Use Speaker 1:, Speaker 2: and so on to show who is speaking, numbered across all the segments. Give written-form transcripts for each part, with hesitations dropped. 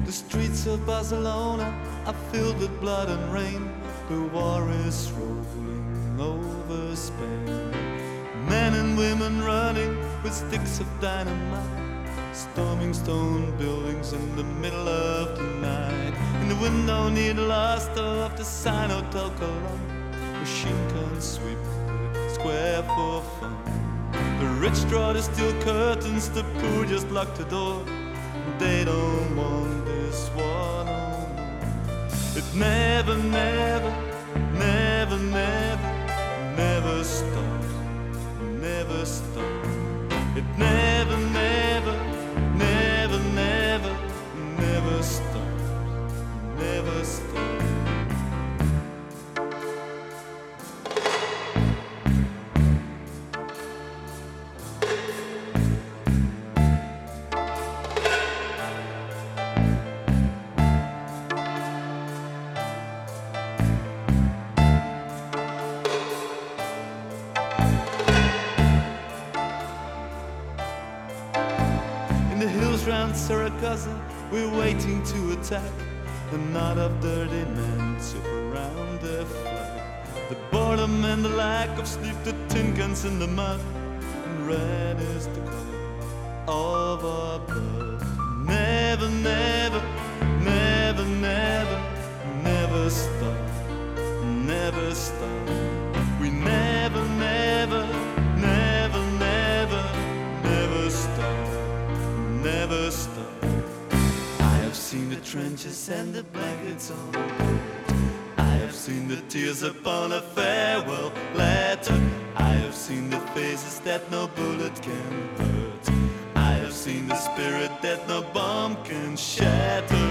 Speaker 1: The streets of Barcelona are filled with blood and rain. The war is rolling over Spain. Men and women running with sticks of dynamite, storming stone buildings in the middle of the night. In the window near the last of the sign Hotel Colón, machine guns sweep the square for fun. The rich draw the steel curtains, the poor just lock the door. They don't want this war no more. It never, never, never, never, never stops, never stops. It never, never, never, never, never stops, never stops. In the hills round Saragossa, we're waiting to attack. The knot of dirty men sit around their flag. The boredom and the lack of sleep, the tin cans in the mud, and red is the color of our blood. Never, never, never, never, never stop, never stop. We never, never, never, never, never stop, never stop. I have seen the trenches and the blankets on the bed. I have seen the tears upon a farewell letter. I have seen the faces that no bullet can hurt. I have seen the spirit that no bomb can shatter.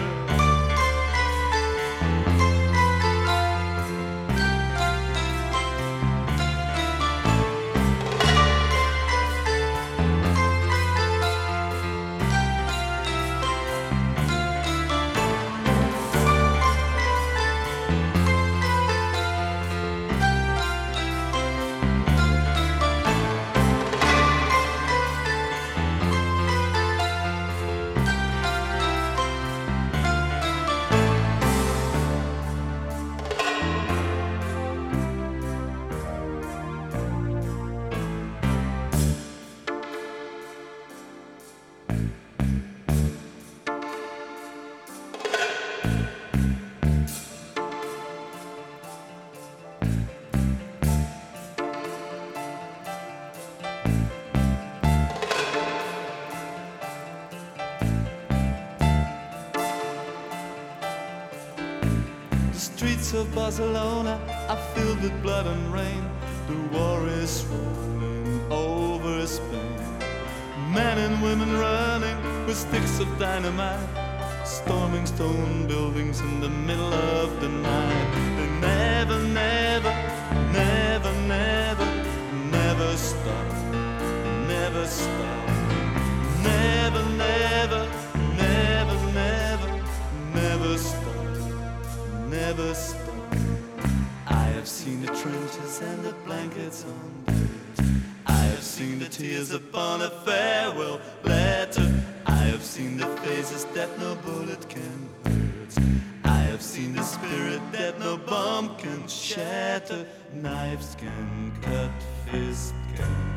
Speaker 1: The streets of Barcelona are filled with blood and rain. The war is rolling over Spain. Men and women running with sticks of dynamite, storming stone buildings in the middle of the night. They never, never, never, never, never stop, never stop. Never, never, never, never, never stop, never stop. I have seen the trenches and the blankets on beds. I have seen the tears upon a farewell letter. I have seen the faces that no bullet can hurt. I have seen the spirit that no bomb can shatter. Knives can cut, fists can